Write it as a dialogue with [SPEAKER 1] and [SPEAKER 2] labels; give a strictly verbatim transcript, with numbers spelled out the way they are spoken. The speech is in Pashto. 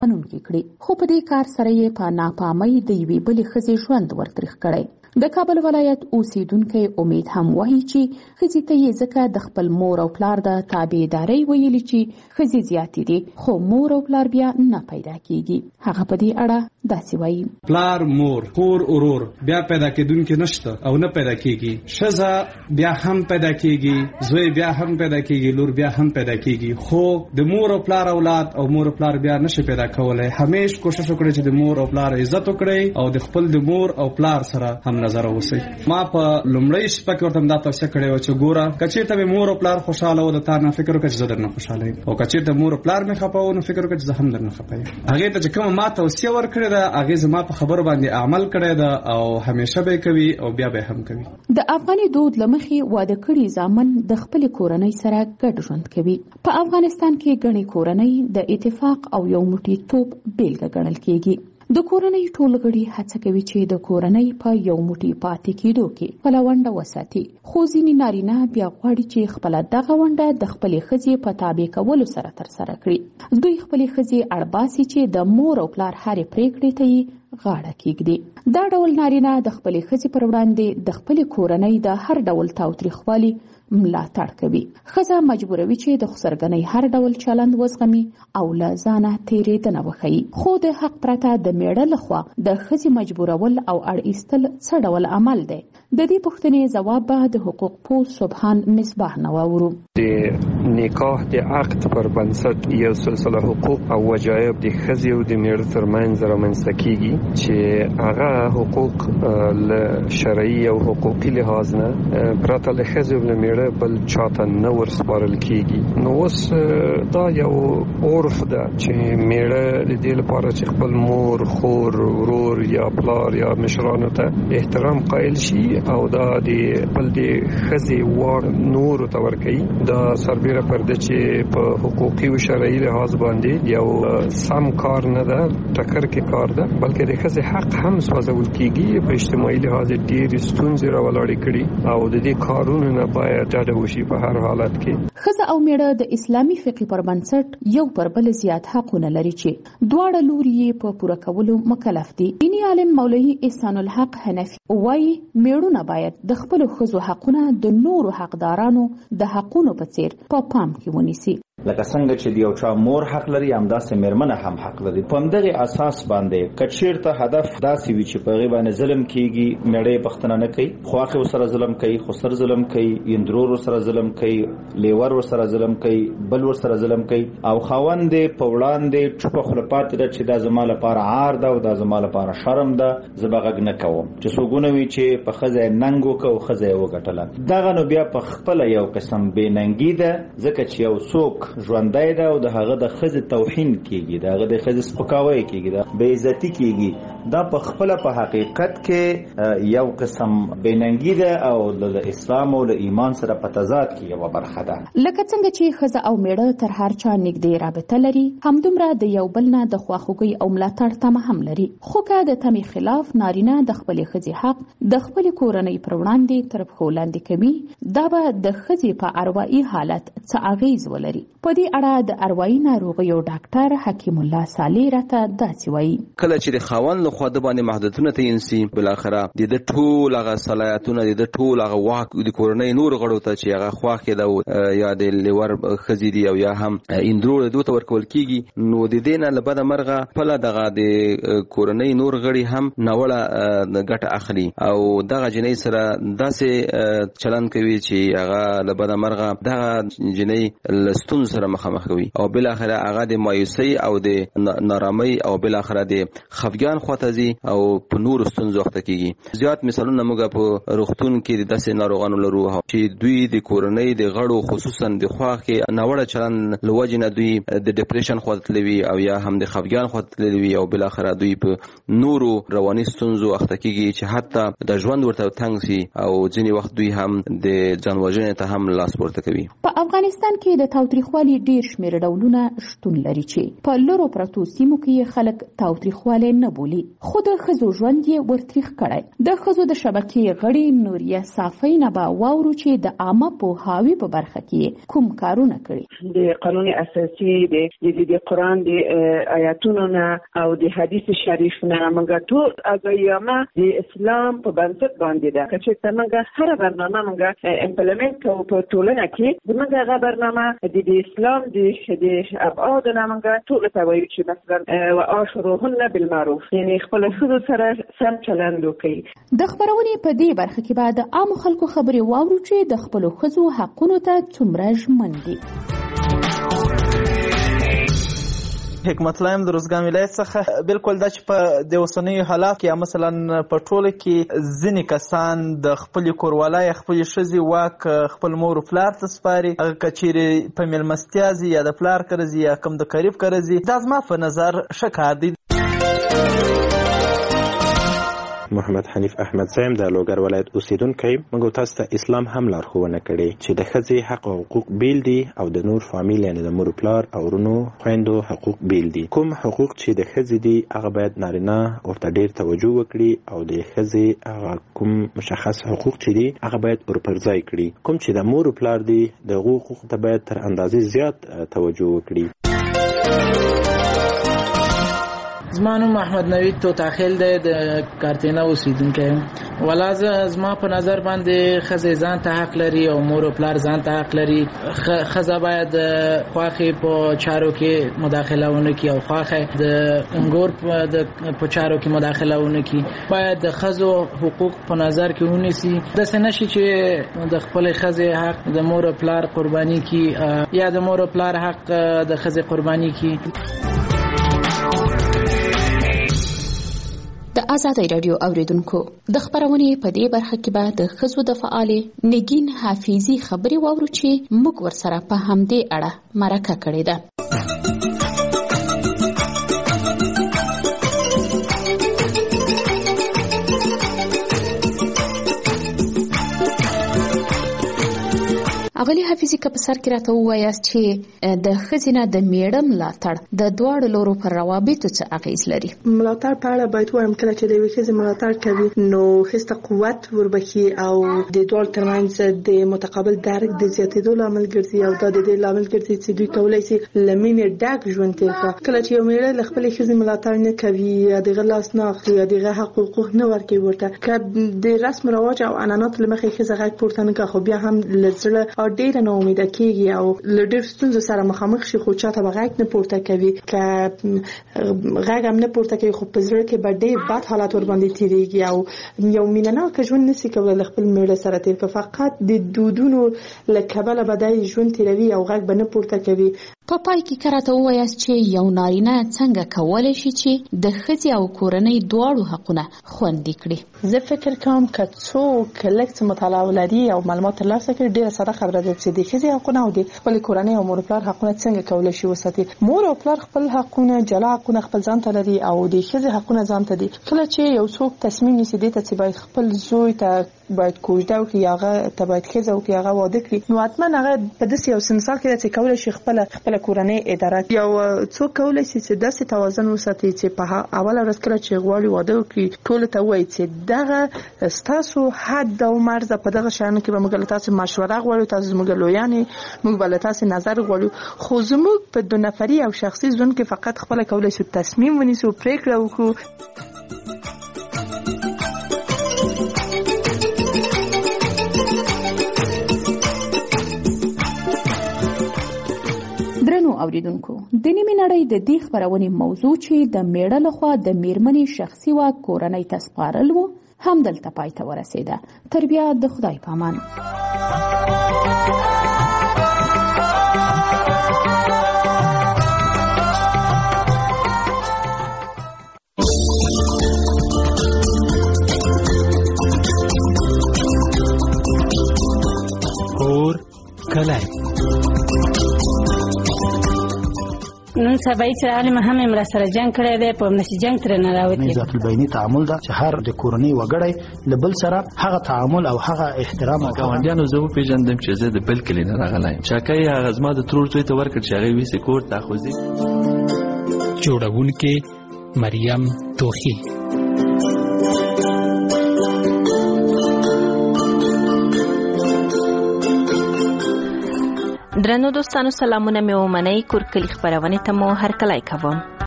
[SPEAKER 1] منونکي کړي، خو په دې کار سره یې په ناپامۍ د یوې بلې ښځې ژوند ورتریخ کړی. د کابل ولایت اوسیدونکی امید هم وایي چې ښځې ته یې ځکه د خپل مور او پلار د تابعدارۍ ویلي چې ښځې زیاتې دي، خو مور او پلار بیا نه پیدا کیږي. هغه په دې اړه داسې وایي:
[SPEAKER 2] پلار، مور، خور، ورور بیا پیدا کېدونکي نشته او نه پیدا کیږي. ښځه بیا هم پیدا کیږي، زوی بیا هم پیدا کیږي، لور بیا هم پیدا کیږي، خو د مور او پلار اولاد او مور او پلار بیا نشي پیدا کولای. همیش کوشش وکړئ چې د مور او پلار عزت وکړئ او د خپل د مور او پلار سره هم نظر اوسئ. ما په لومړی شپه کې ورته دا توصیه کړې وه چې ګوره، که چېرته مې مور او پلار خوشحاله و، د تا نه فکر وکړه چې زه درنه خوشحاله یم، او که چېرته مور او پلار مې خفه و، نو فکر وکړه چې زه هم درنه خفه یم. هغې ته چې کومه ما توصیه ورکړې ده، هغې زما په خبرو باندې عمل کړی ده او همیشه به یې کوي او بیا به هم کوي.
[SPEAKER 1] د افغاني دود له مخې واده کړي زامن د خپلې کورنۍ سره ګډ ژوند کوي. په افغانستان کې ګڼې کورنۍ د اتفاق او یو موټی توب بیلګه ګڼل کېږي. د کورنۍ ټول غړي هڅه کوي چې د کورنۍ په یو موټی پاتې کېدو کې خپله ونډه وساتي، خو ځینې نارینه بیا غواړي چې خپله دغه ونډه د خپلې ښځې په تابع کولو سره ترسره کړي. دوی خپلې ښځې اړباسي چې د مور او پلار هرې پریکړې ته یې غاړه کېږدي. دا ډول نارینه د خپلې ښځې پر وړاندې د خپلې کورنۍ د هر ډول تاوتریخوالي ملاتړ کوي. ښځه مجبوروي چې د خسرګنۍ هر ډول چلند وزغمي او له ځانه تېرېدنه وښیي. خو د حق پرته د میړه لخوا د ښځې مجبورول او اړ ایستل څه ډول عمل دی؟ د دې پوښتنې ځواب به د حقوق پوه سبحان مصباح نه واورو.
[SPEAKER 3] د نکاح د عقد پر بنسټ یو سلسله حقوق او وجایب د ښځې او د میړه ترمنځ رامنځته کیږي چې هغه حقوق له شرعي او حقوقي لحاظ نه پرته له ښځې او له میړه بل چاته نه ورسپارل کیږي. نو اوس دا یو عرف ده چې میړه د دې لپاره چې خپل مور، خور، ورور یا پلار یا مشرانو ته احترام قائل شي او دا د خپل د ښځې وار نور ته ورکوي، دا سربیره پر ده چې په حقوقي او شرعي لحاظ باندې یو سم کار نه ده، ټکر کې کار ده، بلکې د ښځې حق هم سوځول کیږي. په اجتماعي لحاظ ډېرې ستونزې راولاړې کړي او د دې کارونو نه باید ډډه وشي په هر حالت کې.
[SPEAKER 1] ښځه او میړه د اسلامي فقه پر بنسټ یو پر بل زیات حقونه لري چې دواړه لوري یې په پوره کولو مکلف دي. دیني عالم مولوي احسان الحق حنفي وایي میړونه باید د خپلو ښځو حقونه د نورو حقدارانو د حقونو په څیر په پام کې ونیسي.
[SPEAKER 4] لکه څنګه چې یو چا مور حق لري، همداسې میرمنه هم حق لري. په همدغه اساس باندې که چېرته هدف داسې وي چې په هغې باندې ظلم کېږي، میړه یې پوښتنه نه کوي، خواښې ورسره ظلم کوي، خسر ظلم کوي، اندرور ورسره ظلم کوي، لیور ورسره ظلم کوي، بل ورسره ظلم کوي، او خاوند یې په وړاندې چوپه خوله پاتې ده چې دا زما لپاره عار ده او دا زما لپاره شرم ده، زه به غږ نه کوم. چې څوک ونه وي چې په ښځه یې ننګ وکړه او ښځه یې وګټله، دغه نو بیا په خپله یو قسم بې ننګي ده، ځکه چې یو څوک ژوندی ده او د هغه د ښځې توهین کیږي، د هغه د ښځې سپکاوی کیږي، د بې عزتي کیږي. دا په خپله په حقیقت کې یو قسم بېننګي ده او د اسلام او له ایمان سره په تضاد کې یوه برخه ده.
[SPEAKER 1] لکه څنګه چې ښځه او میړه تر هر چا نږدې رابطه لري، همدومره د یو بل نه د خواخوږۍ او ملاتړ تمه هم لري. خو که د تمې خلاف نارینه د خپلې ښځې حق د خپلې کورنۍ پر وړاندې تر پښو لاندې کوي، دا به د ښځې په اروایي حالت څه اغیز ولري. په دې اړه د اروایي ناروغیو ډاکټر حکیم الله صالح راته داسې وایي:
[SPEAKER 5] کله چې د خاوند لخوا د باندې محدودیتونه تعین سي، بالاخره د د ټول هغه صلاحیتونه د د ټول هغه واک د کورنۍ نور غړو ته چې هغه خواښې ده یا د لیور ښځې دي او یا هم اندرور دوی ته ورکول کیږي، نو د دې نه له بده مرغه خپله دغه د کورنۍ نور غړي هم ناوړه ګټه اخلي او دغه جنۍ سره داسې چلند کوي چې هغه له بده مرغه دغه جنۍ له ستونزو سره مخامخ کوي او بالاخره هغه د مایوسۍ او د نارامۍ او بالاخره د خفګان خواته ځي او په نورو ستونزو اخته کیږي. زیات مثالونه موږ په روغتون کې د داسې ناروغانو لرو چې دوی د کورنۍ د غړو خصوصا د خواښې ناوړه چلند له وجې نه دوی د ډیپریشن خواته تللي او یا هم د خفګان خواته تللي او بالاخره دوی په نورو رواني ستونزو اخته کیږي چې حتی د ژوند ورته تنګ سي او ځینې وخت دوی هم د ځان وژنې ته هم لاس پورته کوي.
[SPEAKER 1] په افغانستان کې د تاوتریخوالي تاوتریخوالي ډیر شمېر ډولونه شتون لري چې په لرو پرتو سیمو کې خلک تاوتریخوالی نه بولي، خو د ښځو ژوند یې ورتریخ کړی. د ښځو د شبکې غړي نوریه صافۍ نه به واورو چې د عامه پوهاوي په برخه کې کوم کارونه کړي.
[SPEAKER 6] د قانون اساسي د د قرآن د آیاتونو نه او د حدیث شریف نه موږ ټول اګیامه د اسلام په بنسټ باندې ده چې موږ هر برنامه موږ امپلیمنت کوو په ټولنه کې موږ هغه برنامه د اسلام د ابعاد نه موږ ټول ته وایو چې مثلا واشروهن بالمعروف، یعنی خپل ښځو سره سم چلند وکړي.
[SPEAKER 1] د خبرونې په دې برخه کې بعد عام خلکو خبرې واورو چې د خپل ښځو حقونو ته څومره ژمن دي.
[SPEAKER 7] حکمت الله یم د روزګان ولایت څخه. بالکل دا چې په د اوسنیو حالات کې یا مثلا په ټوله کې ځینې کسان د خپلې کوروالی خپلې ښځې واک خپل مور و پلار ته سپاري، هغه که چیرې په مېلمستیا ځي یا د پلار کره ځي یا کوم د قریب کره ځي، دا زما په نظر ښه کار دی.
[SPEAKER 8] محمد حنیف احمد صاحب د لوګر ولایت اوسیدونکی، موږ تاسو ته اسلام هم لارښوونه کړې چې د ښځې حق او حقوق بیل دي او د نور فامیل یعنی د مور پلار او ورونو خویندو حقوق بیل دي. کوم حقوق چې د ښځې دي هغه باید نارینه ورته ډیر توجه وکړي او د ښځې هغه کوم مشخص حقوق چې دي هغه باید ورپرځای کړي. کوم چې د مور پلار دي د حقوق ته باید تر اندازې زیات توجه وکړي.
[SPEAKER 9] زما نوم محمد نوید توتاخیل دی، د کارتینا اوسیدونکی یم. ولا زما په نظر باندې ښځې ځان ته حق لري او مور او پلار ځان ته حق لري. ښځه باید خواښې په چارو کې مداخله ونه کړي او خواښې د انګور په چارو کې مداخله ونه کړي. باید د ښځو حقوق په نظر کې ونیسي. داسې نشي چې د خپلې ښځې حق د مور او پلار قرباني کړي یا د مور او پلار حق د ښځې قرباني کړي.
[SPEAKER 1] د آزادۍ راډیو اوریدونکو، د خبرونې په دې برخه کې به د ښځو د فعالې نگین حافظي خبرې واورو چې موږ ورسره په همدې اړه مرکه کړې ده. اغلی حافظي که په سر کې راته ووایاست چې د ښځې نه د میړه ملاتړ د دواړو لورو پر روابطو څه اغیز لري؟
[SPEAKER 10] ملاتړ په اړه باید وایم کله چې د یوې ښځې ملاتړ کوي نو ښځې ته قوت وربخي او د دواړو ترمنځ د متقابل درک د زیاتېدو لامل ګرځي او دا د دې لامل ګرځي چې دوی کولی شي له مینې ډک ژوند تېر کړي. کله چې یو میړه له خپلې ښځې ملاتړ نه کوي یا د هغه لاس نه اخلي یا د هغه حق حقوق نه ورکوي ورته، که د رسم رواج او عنعناتو له مخې ښځه غږ پورته نه کړي خو بیا هم له زړه ډېره ناامیده کېږي او له ډېرو ستونزو سره مخامخ شي خو چاته به غږ نه پورته کوي. که غږ هم نه پورته کوي خو په زړه کې به ډېر بد حالات ورباندې تېرېږي او یو مینهناکه ژوند نشي کولی له خپل میړه سره تېر کړي. فقط د دودونو له کبله به دی ژوند تېروي او غږ به نه پورته کوي.
[SPEAKER 1] په پای کې که راته ووایاست چې یو نارینه څنګه کولی شي چې د ښځې او کورنۍ دواړو حقونه خوندي کړي؟
[SPEAKER 10] زه فکر کوم که څوک لږ څه مطالعه ولري او معلومات ترلاسه کړي ډېره ساده خبره ده چې د ښځې حقونه او د خپلې کورنۍ او مور پلار حقونه څنګه کولی شي وساتي. مور او پلار خپل حقونه جلا حقونه خپل ځان ته لري او د ښځې حقونه ځان ته دي. کله چې یو څوک تصمیم نیسي دې ته چې باید خپل زوی ته باید کوژده وکړي یا هغه ته باید ښځه وکړي هغه واده کړي نو حتما هغه په داسې یو مثال کې ده چې کولی شي خپله خپله کورنۍ اداره کړي. یو څوک کولی شي چې داسې توازن وساتي چې په اوله ورځ کله چې غواړي واده وکړي ټولو ته وایي چې دغه ستاسو حد او مرزه په دغه شیانو کې به موږ له تاسو مشوره غواړو، تاسو زموږ لویانې، موږ به له تاسو نظر غواړو. خو زموږ په دو نفري او شخصي ژوند کې فقط خپله کولی شو تصمیم ونیسو، پرېکړه وکړو.
[SPEAKER 1] درنو اوریدونکو، د نیمې نړۍ د دې خبرونې موضوع چې د میړه لخوا د میرمنې شخصي واک کورنۍ ته سپارل و هم دلته پای ته ورسېده. تر بیا د خدای په امان.
[SPEAKER 11] اور کلی
[SPEAKER 12] نن
[SPEAKER 11] سبعي چې عالم هم مر سره جنگ کړی دی په نشي جنگ تر نه راوتی
[SPEAKER 12] ذات البینی تعامل دا چې هر د کورنۍ وګړی لبل سره هغه تعامل او هغه احترام او
[SPEAKER 13] ګاونډیانو زه پیژندم چې زه د بل کلی نه راغلایم چاکای هغه زما د ترور څوی ته ورکړ چې هغه وی سکوټ تاخذي
[SPEAKER 14] جوړونکې مریم توخی.
[SPEAKER 15] درنو دوستانو سلامونه مې ومنئ. کور کلی خبرونه ته مو هرکلی کوم.